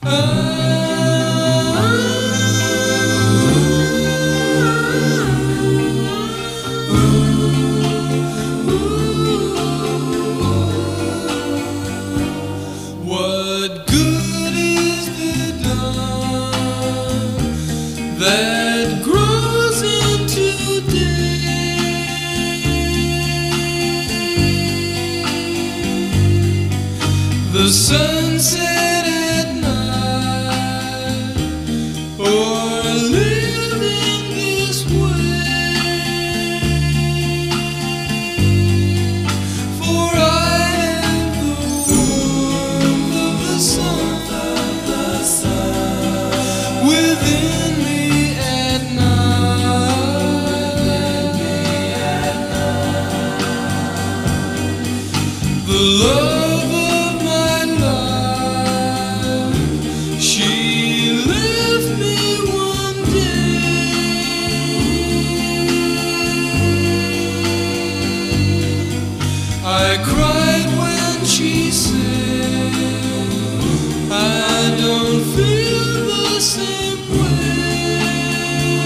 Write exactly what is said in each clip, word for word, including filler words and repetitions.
The sunset at night, or living this way. For I am the warmth of the sun, of the sun within me at night, within me at night. The love I cried when she said, I don't feel the same way.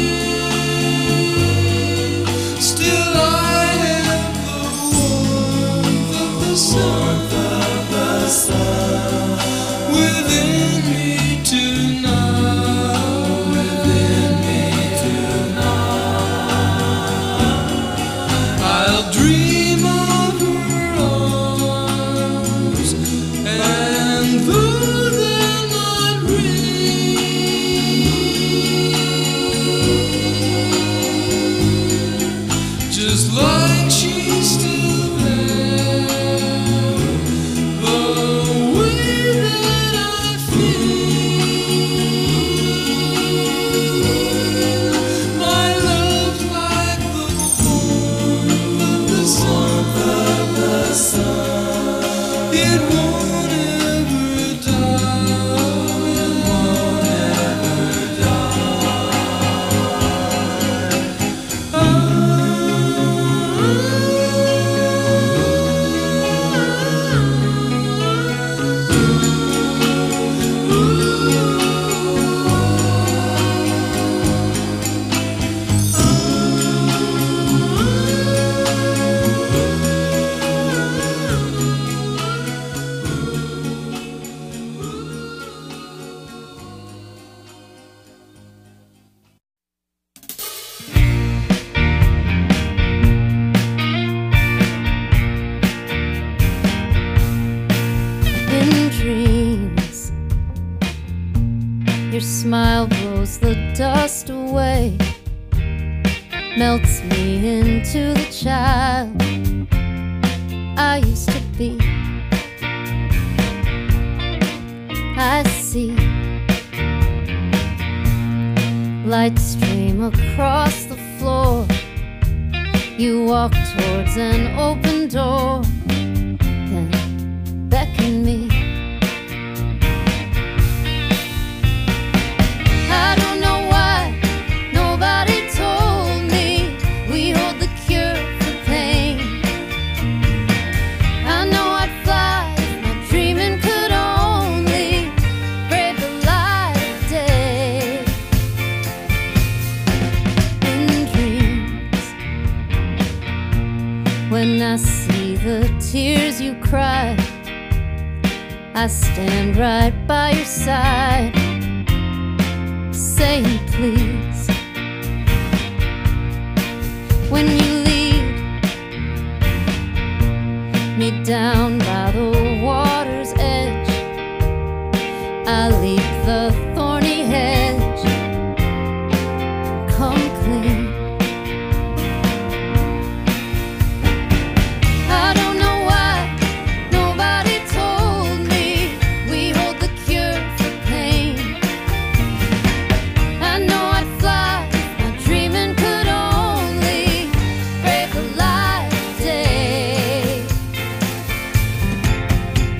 Still I have the warmth of the sun, of the sun within me tonight, within me tonight. I'll dream of just like she's still there, the way that I feel, my love's like the warmth of the sun, of the sun. It won't ever die, it won't ever die. Oh. Your smile blows the dust away, melts me into the child I used to be. I see light stream across the floor. You walk towards an open door, then beckon me. I don't know why nobody told me we hold the cure for pain. I know I'd fly if my dreaming could only brave the light of day. In dreams, when I see the tears you cry, I stand right by your side, saying please. When you lead me down by the water's edge, I leap the thorny hedge, come clean. I don't know why nobody told me we hold the cure for pain. I know I'd fly if my dreaming could only brave the light of day.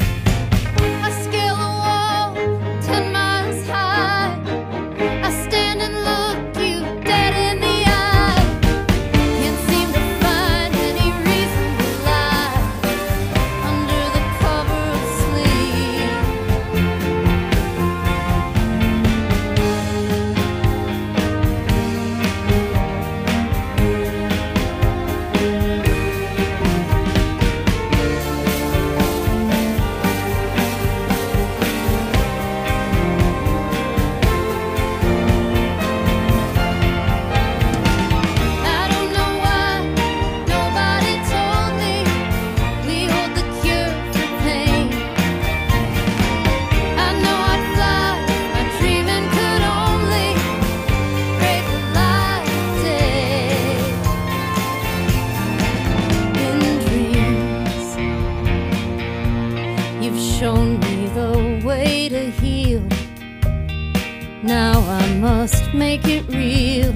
must make it real.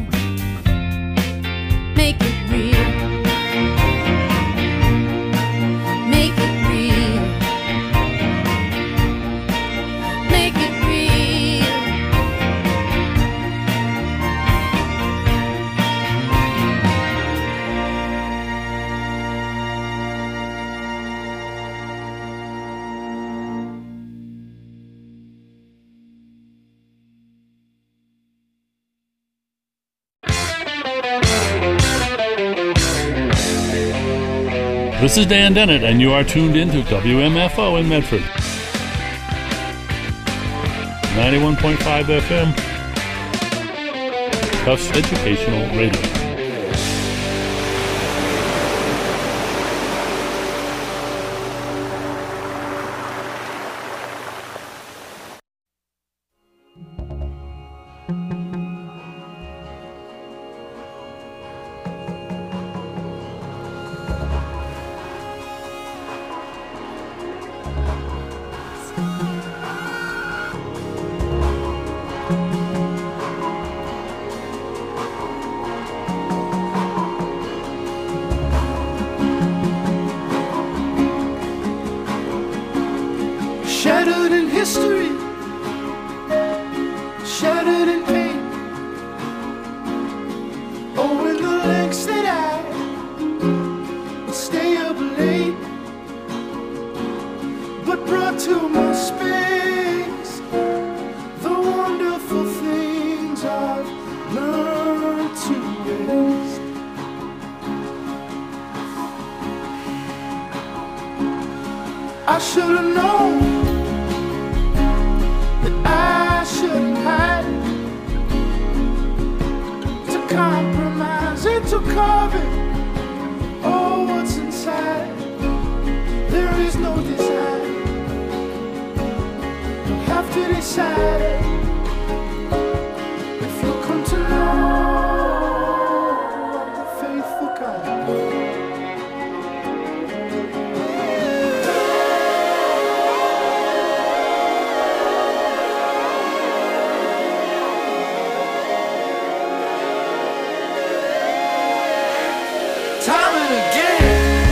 Make it real. Make it real. Make it real. This is Dan Dennett, and you are tuned in to W M F O in Medford. ninety-one point five F M. Tufts Educational Radio. Shattered in history, shattered in pain. Oh, in the lengths that I would stay up late, but brought to my space the wonderful things I've learned to waste. I should have known I shouldn't hide, to compromise and to carve it. Oh, what's inside? There is no design. You have to decide if you come to know the faithful kind. Time and again,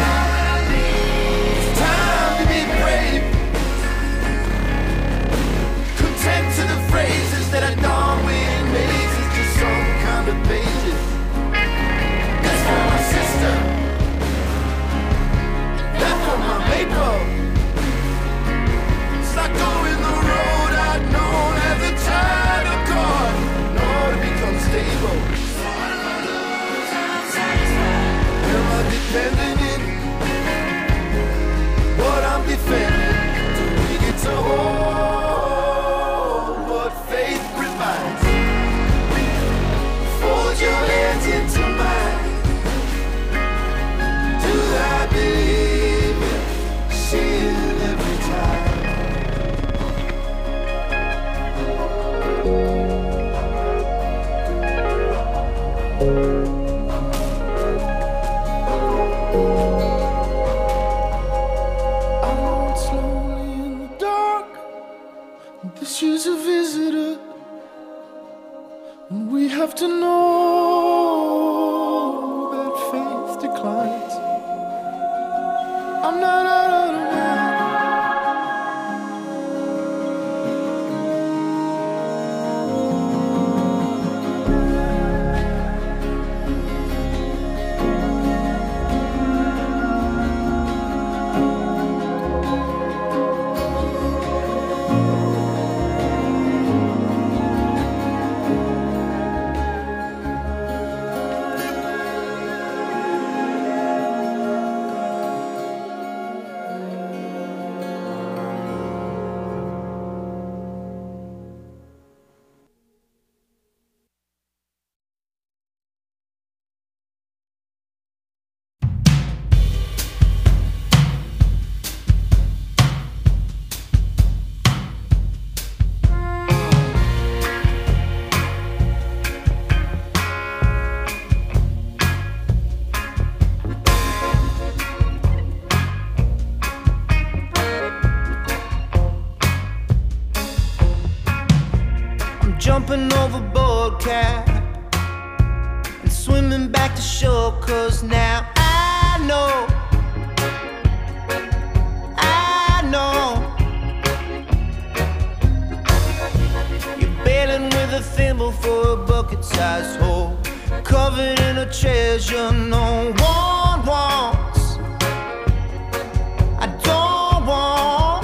it's time to be brave. Content to the phrases that are done with mazes, just some kind of pages. That's for my sister, that's for my maple. It's like going the road I'd known as a child of God, in order to become stable. Defending it, what I'm defending. Do we get to hold what faith provides? Fold your hands into mine. Do I believe it? Shield every time. She's a visitor, and we have to know that faith declines. I'm not out of the jumping overboard, cat, and swimming back to shore. Cause now I know, I know, you're bailing with a thimble for a bucket-sized hole, covered in a treasure no one wants. I don't want.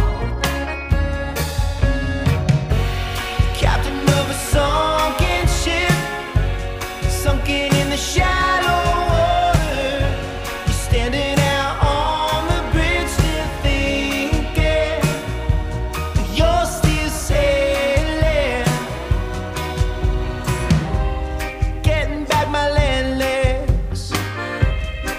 Captain of a sunken ship, sunken in the shallow water. You're standing out on the bridge, still thinking you're still sailing. Getting back my land legs,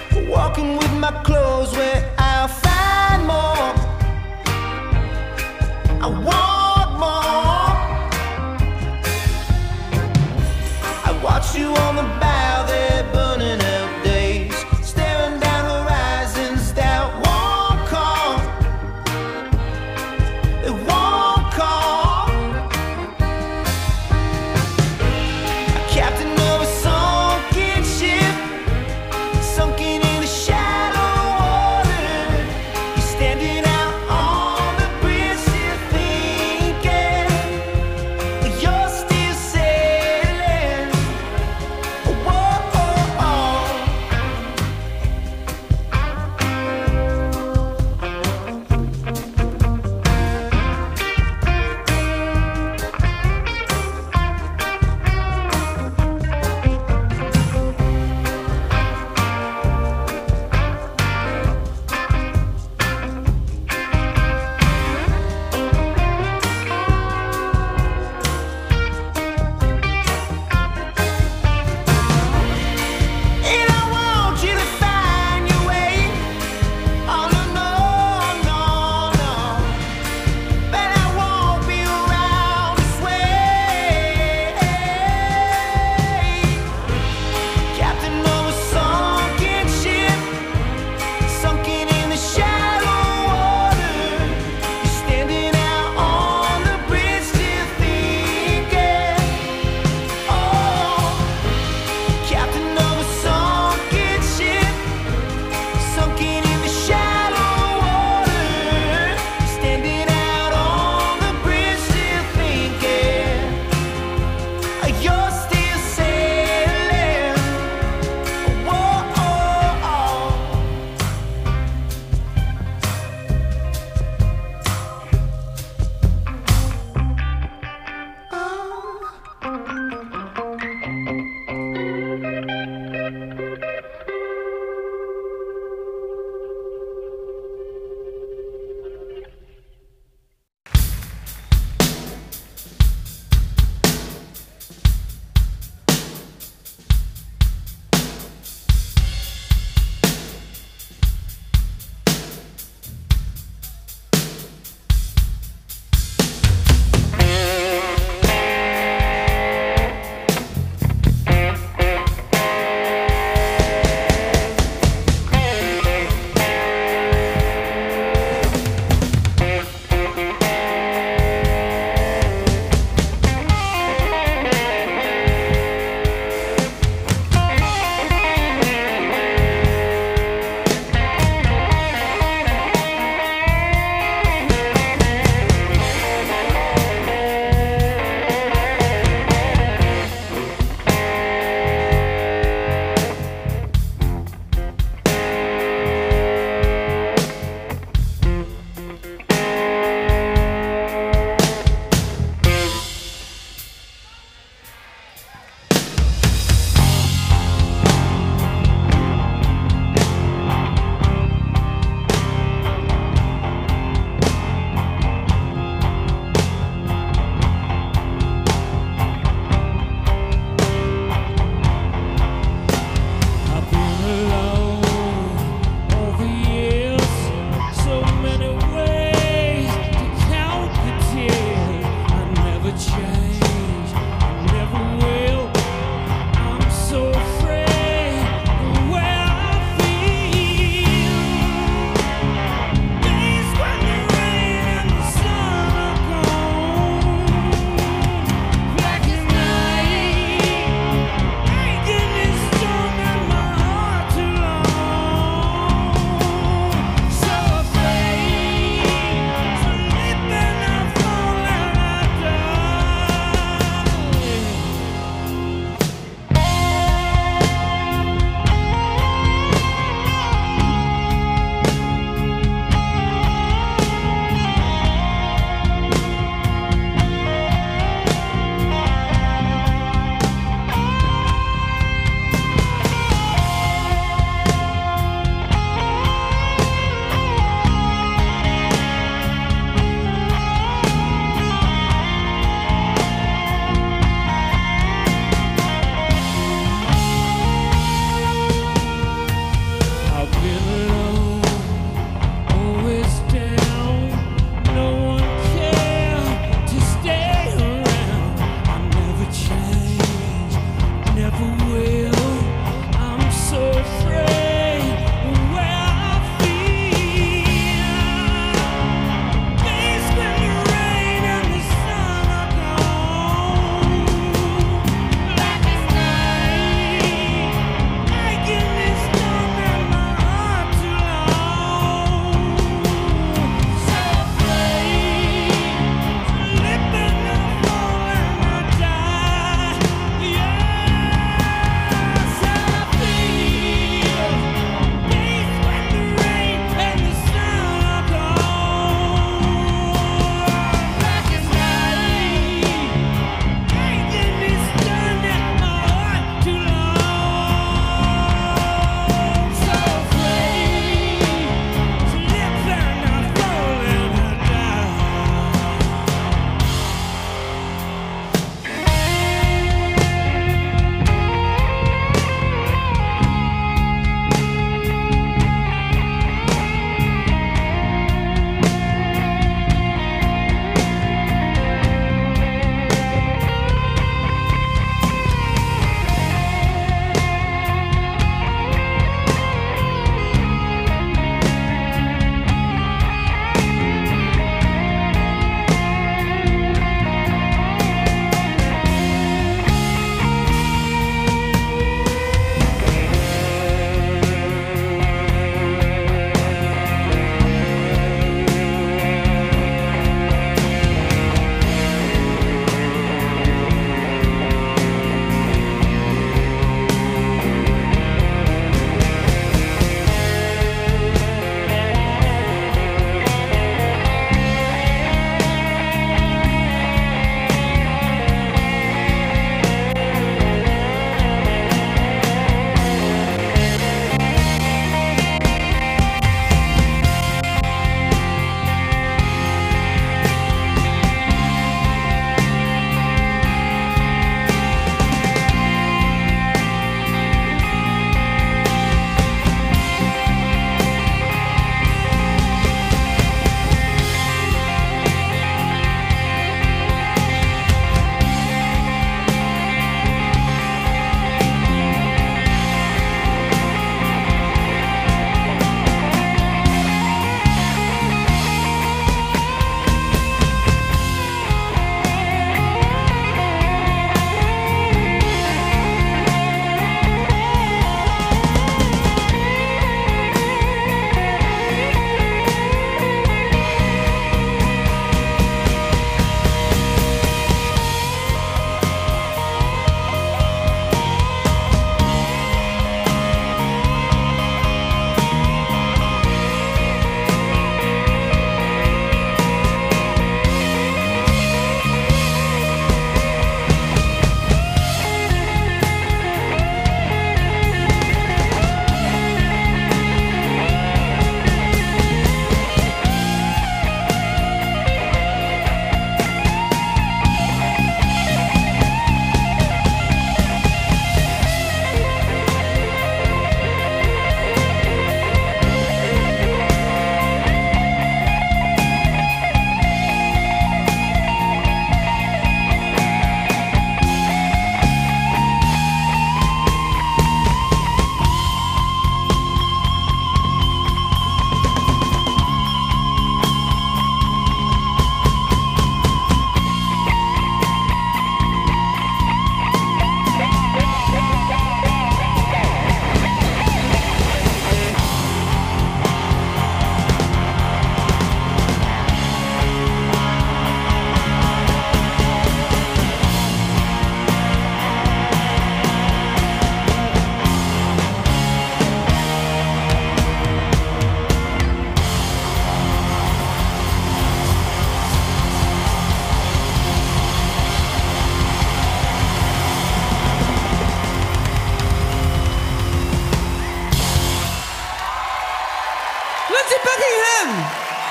Lindsey Buckingham!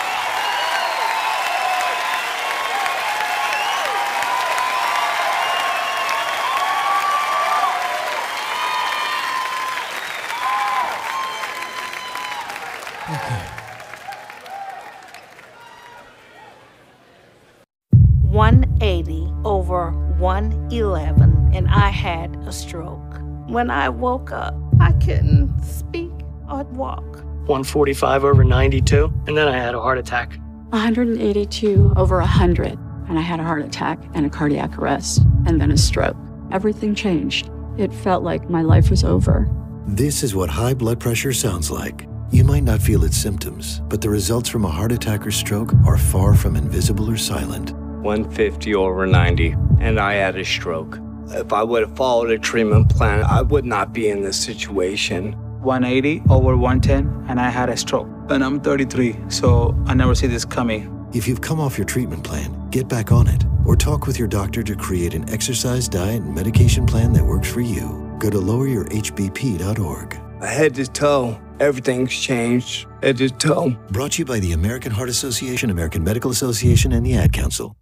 one eighty over one eleven, and I had a stroke. When I woke up, I couldn't speak or walk. one forty-five over ninety-two, and then I had a heart attack. one eighty-two over one hundred, and I had a heart attack and a cardiac arrest, and then a stroke. Everything changed. It felt like my life was over. This is what high blood pressure sounds like. You might not feel its symptoms, but the results from a heart attack or stroke are far from invisible or silent. one fifty over ninety, and I had a stroke. If I would have followed a treatment plan, I would not be in this situation. one eighty over one ten, and I had a stroke. And I'm thirty-three, so I never see this coming. If you've come off your treatment plan, get back on it, or talk with your doctor to create an exercise, diet, and medication plan that works for you. Go to lower your H B P dot org. Head to toe, everything's changed. Head to toe. Brought to you by the American Heart Association, American Medical Association, and the Ad Council.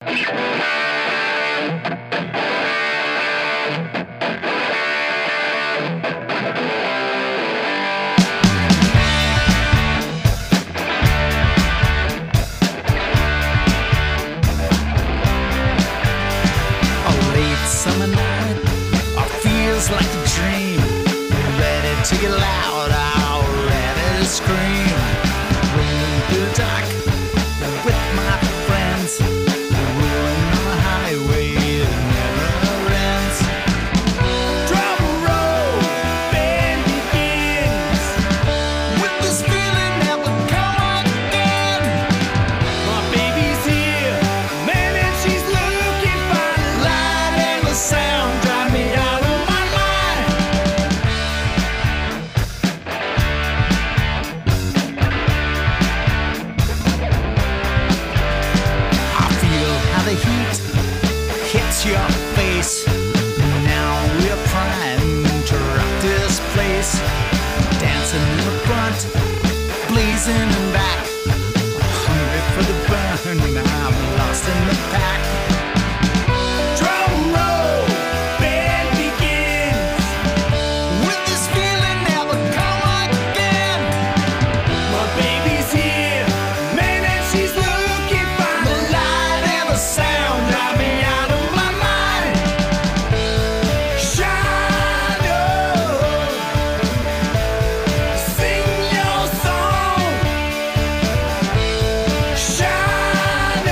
Summer night, oh, feels like a dream. Ready to get loud, oh, ready to scream. Rolling through the dark with my friends, rolling on the highway that never ends. Drum roll, band begins with this feeling that will come again. My baby's here, man, and she's looking fine. The sound drive me out of my mind. I feel how the heat hits your face. Now we're primed to rock this place. Dancing in the front, blazing in back. Hungry for the burn, I'm lost in the pack. Drum roll, band begins with this feeling never come again. My baby's here, man, and she's looking fine. The light and the sound drive me out of my mind. Shine on, sing your song. Shine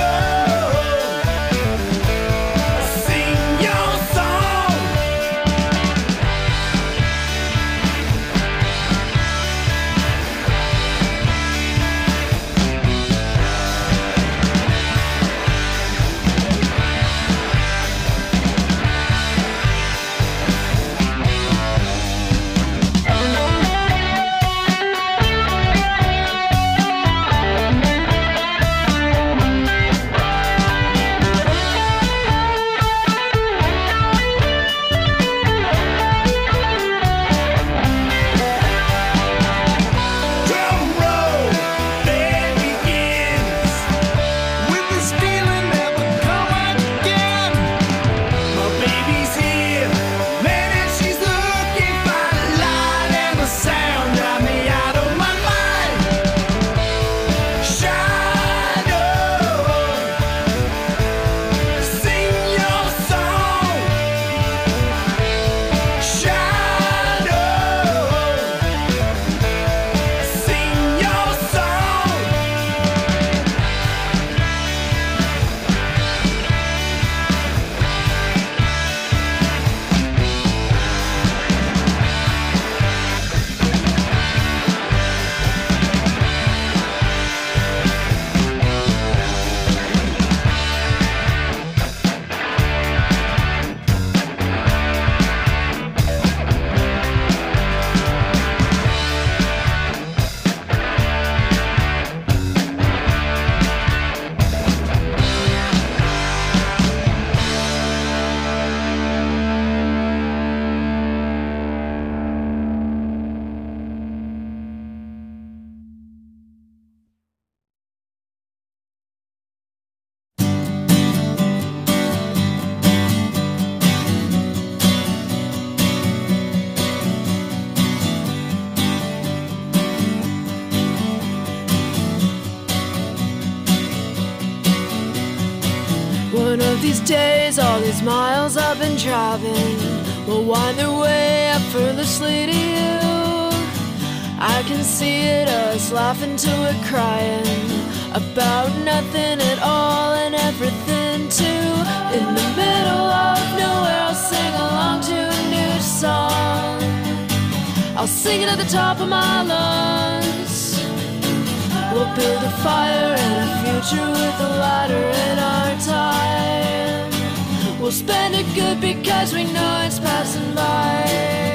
One of these days, all these miles I've been driving will wind their way effortlessly to you. I can see it, us laughing till we're crying about nothing at all and everything too. In the middle of nowhere, I'll sing along to a new song. I'll sing it at the top of my lungs. We'll build a fire and a future with a ladder in our time. We'll spend it good because we know it's passing by.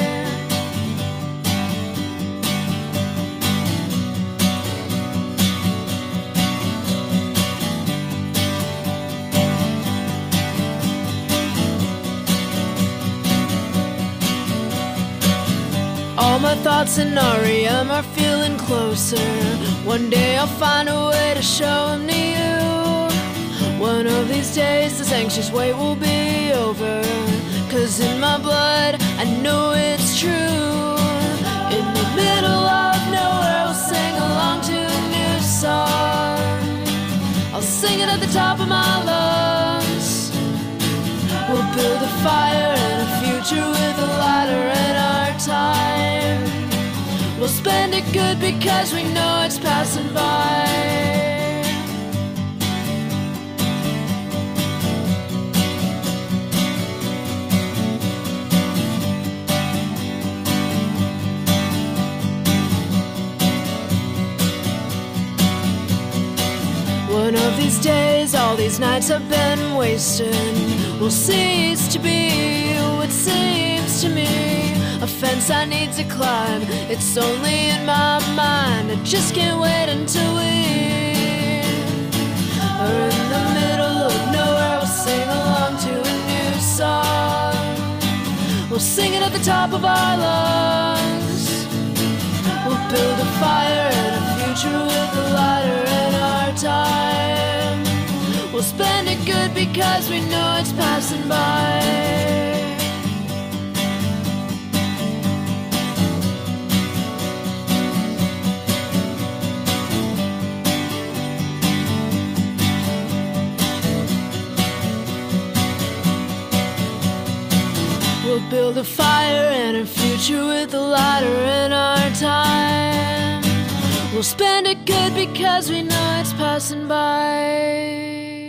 All my thoughts in R E M are feeling closer. One day I'll find a way to show them to you. One of these days this anxious wait will be over. Cause in my blood I know it's true. In the middle of nowhere I'll sing along to a new song. I'll sing it at the top of my lungs. We'll build a fire and a future with a ladder in our time. We'll spend it good because we know it's passing by. One of these days, all these nights I've been wasting will cease to be what seems to me a fence I need to climb. It's only in my mind. I just can't wait until we are in the middle of nowhere. We'll sing along to a new song. We'll sing it at the top of our lungs. We'll build a fire and a future with a ladder in our time. We'll spend it good because we know it's passing by. We'll build a fire and a future with a ladder in our time. We'll spend it good because we know it's passing by.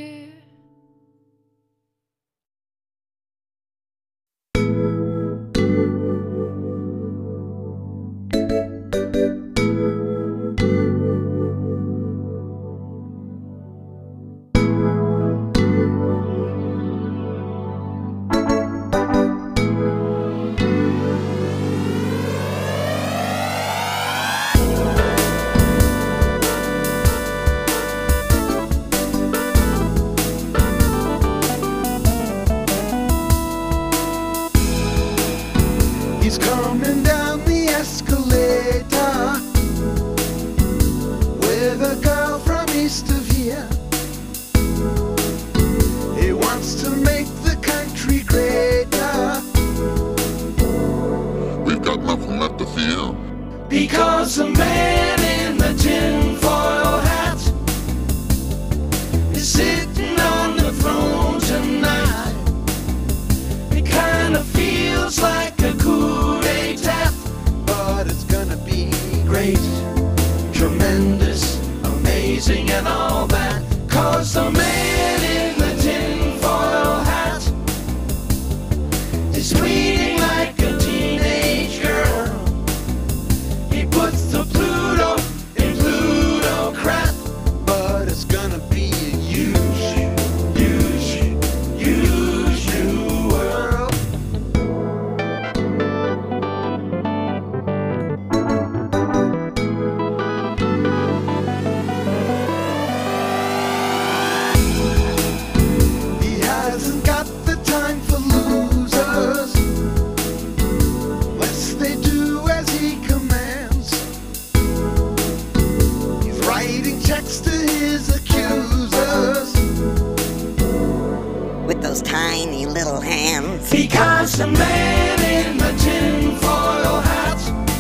He's coming down the escalator with a girl from east of here. He wants to make the country greater. We've got nothing left to fear, Because the man in the tinfoil hat is sitting on the throne tonight. It kind of feels like a coup d'etat, but it's gonna be great, tremendous, amazing and all that. Cause the man in the tinfoil hat is tweeting like a teenage girl. He puts the Pluto in Plutocrat, but it's gonna be a huge, huge, huge new world. He hasn't got the time for losers, lest they do as he commands. He's writing checks to his accusers with those tiny little hands. because the man in the tinfoil hat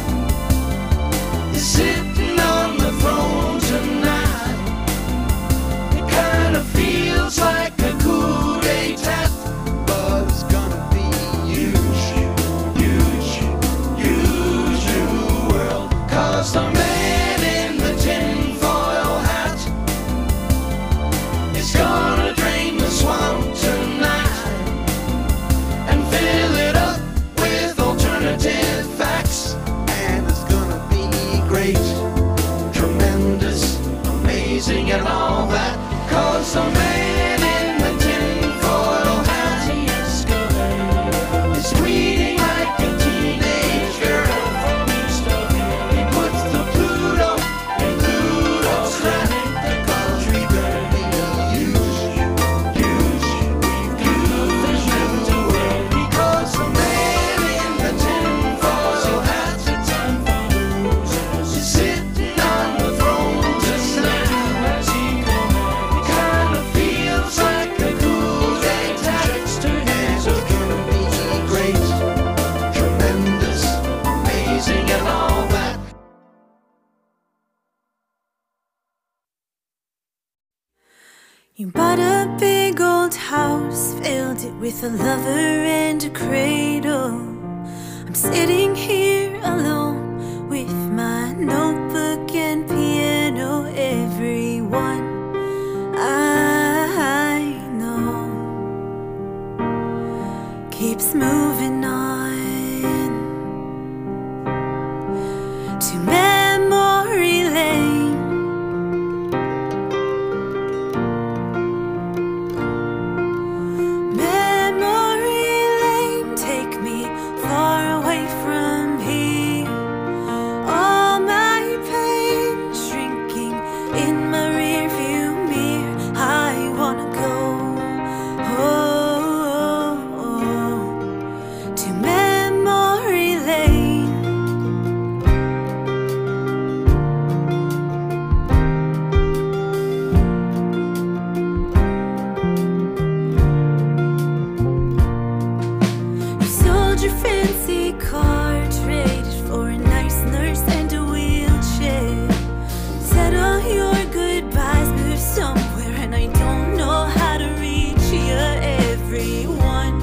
is sitting on the throne tonight. It kind of feels like a coup d'etat. amazing and all that. Cause the man in the tinfoil hat is tweeting like a teenage girl. He puts the Pluto in Pluto's lap. Cause we better be huge, huge, huge in the world. Because the man in the tinfoil hat is sitting on the throne tonight. Kinda feels like a cool day tax. And it's gonna be great, tremendous, amazing and all that. You bought a big old house, filled it with a lover and a cradle. I'm sitting here alone with my notebook and piano. Everyone I know keeps moving on to memory lane. Memory lane, take me far away from here. All my pain shrinking in my rearview mirror. I wanna go oh, oh, to memory lane. You sold your fancy car, traded for a nice nurse and a wheelchair. Said all your goodbyes, moved somewhere, and I don't know how to reach you. Everyone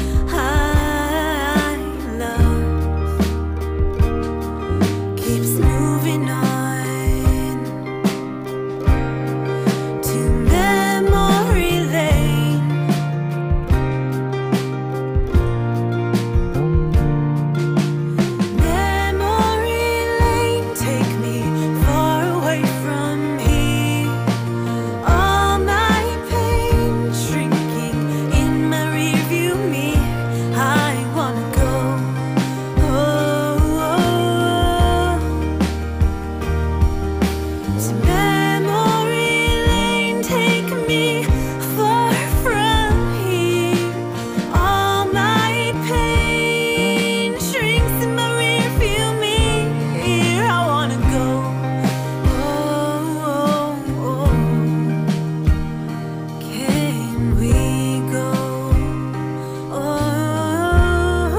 I love keeps moving on to memory lane. Memory lane, take me far away from here. All my pain shrinking in my rearview mirror. I wanna go oh, oh, to memory lane. Take me far from here. All my pain shrinks in my rearview mirror. I wanna go oh, oh, oh. Can we go oh,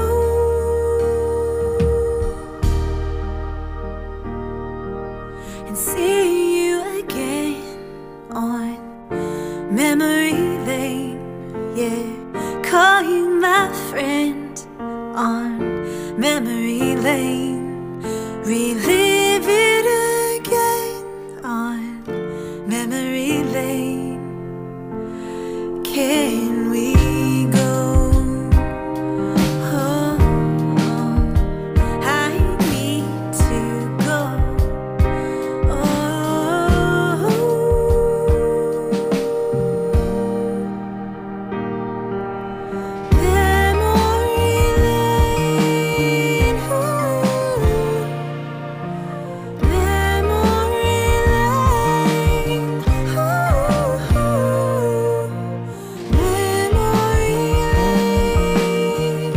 and see you again on memory lane? Yeah, call you my friend on memory lane. Relive it again on memory lane. Can we go? Oh, oh, I need to go. Oh, memory lane. Ooh. Memory lane. Ooh, memory lane.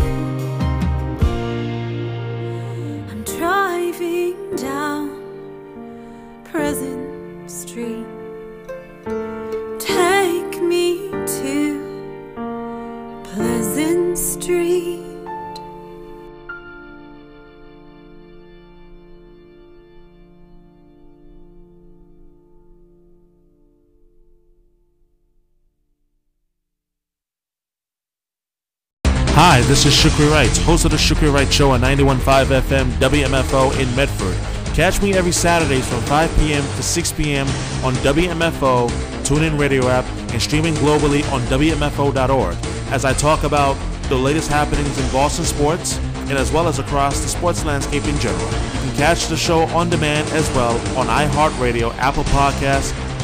I'm driving down Pleasant Street. Take me to Pleasant Street. Hi, this is Shukri Wright, host of the Shukri Wright Show on ninety-one point five F M W M F O in Medford. Catch me every Saturdays from five p.m. to six p.m. on W M F O, TuneIn Radio app, and streaming globally on W M F O dot org as I talk about the latest happenings in Boston sports and as well as across the sports landscape in general. You can catch the show on demand as well on iHeartRadio, Apple Podcasts,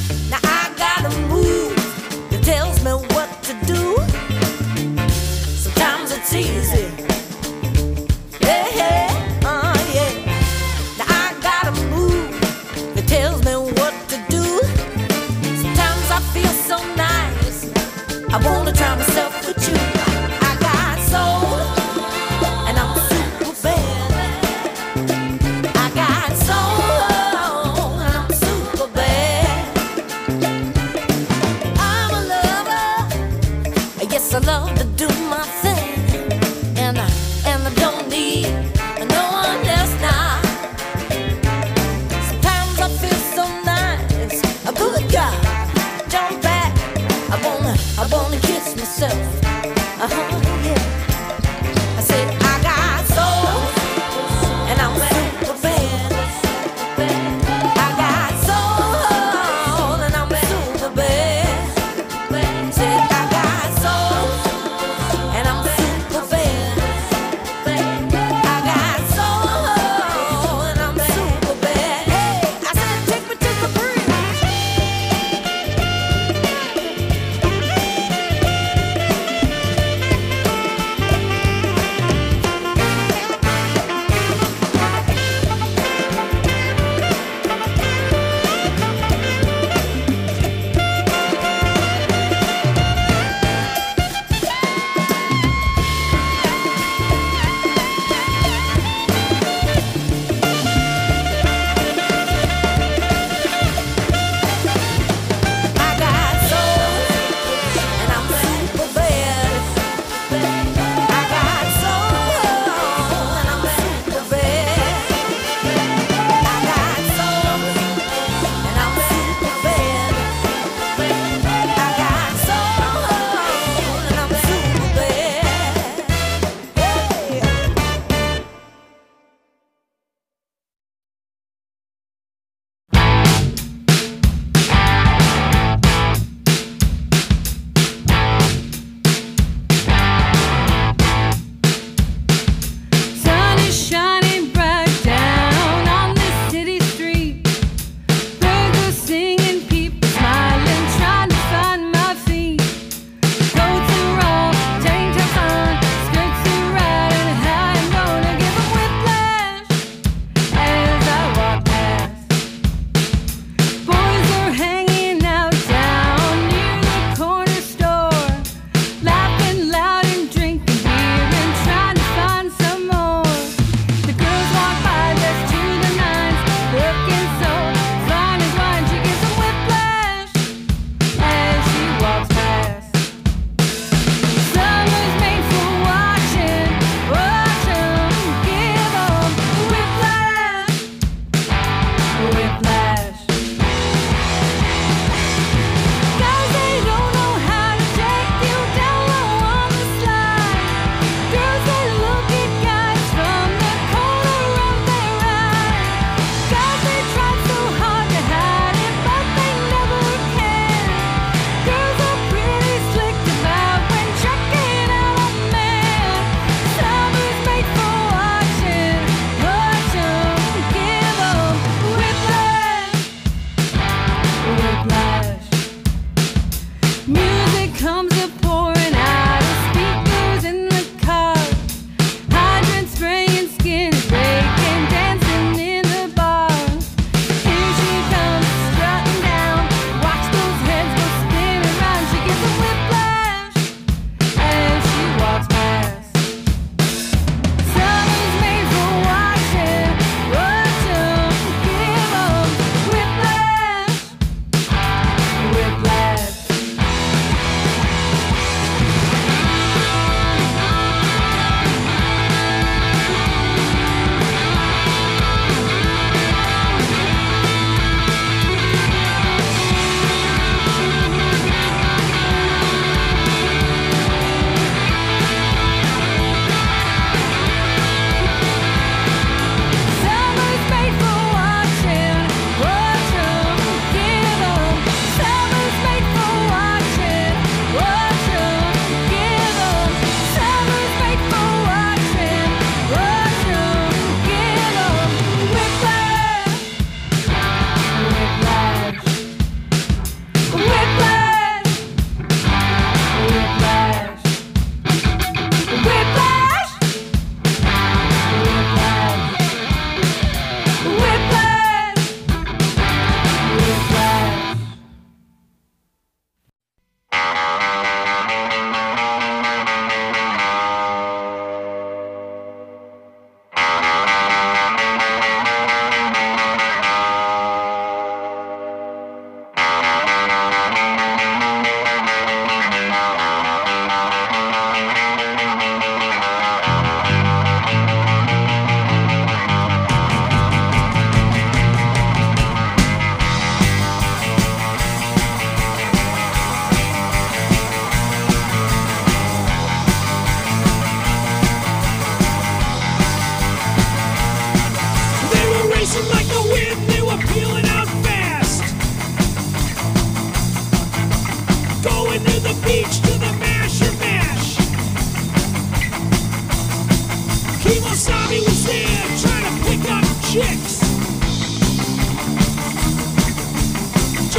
I wanna drown myself with you. I got soul, and I'm super bad. I got soul, and I'm super bad. I'm a lover, yes, I love to do my thing, and I, and I don't need no one else now. Sometimes I feel so nice, a good God, jump back. I wanna, I wanna kiss myself.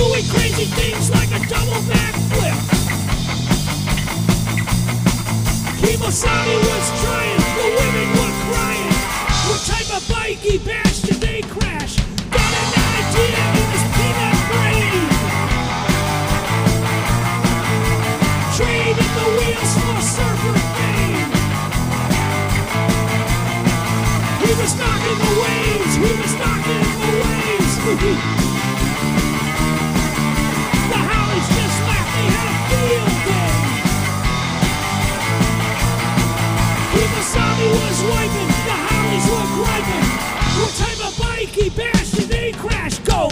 doing crazy things like a double backflip. Kemosabe was trying, the women were crying. What type of bike he bashed did they crash? Got an idea in his peanut brain. Trading the wheels for surfer fame. He was knocking the waves, he was knocking the waves. The Hollies just laughed, they had a field day. Kemosabe was wiping, the Hollies were griping. What type of bike he bashed did they crash? Go!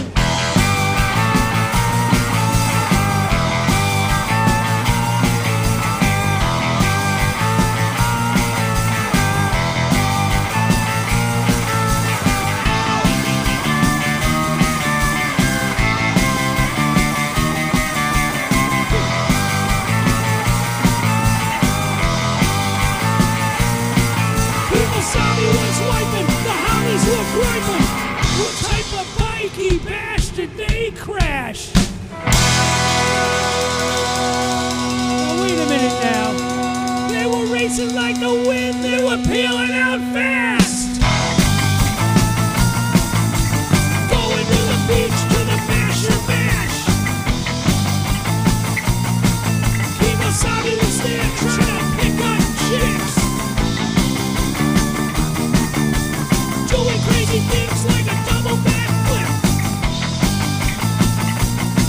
Kemosabe was wiping, the Hollies were griping. What type of bike he bashed did they crash? Oh, wait a minute now. They were racing like the wind, they were peeling out fast.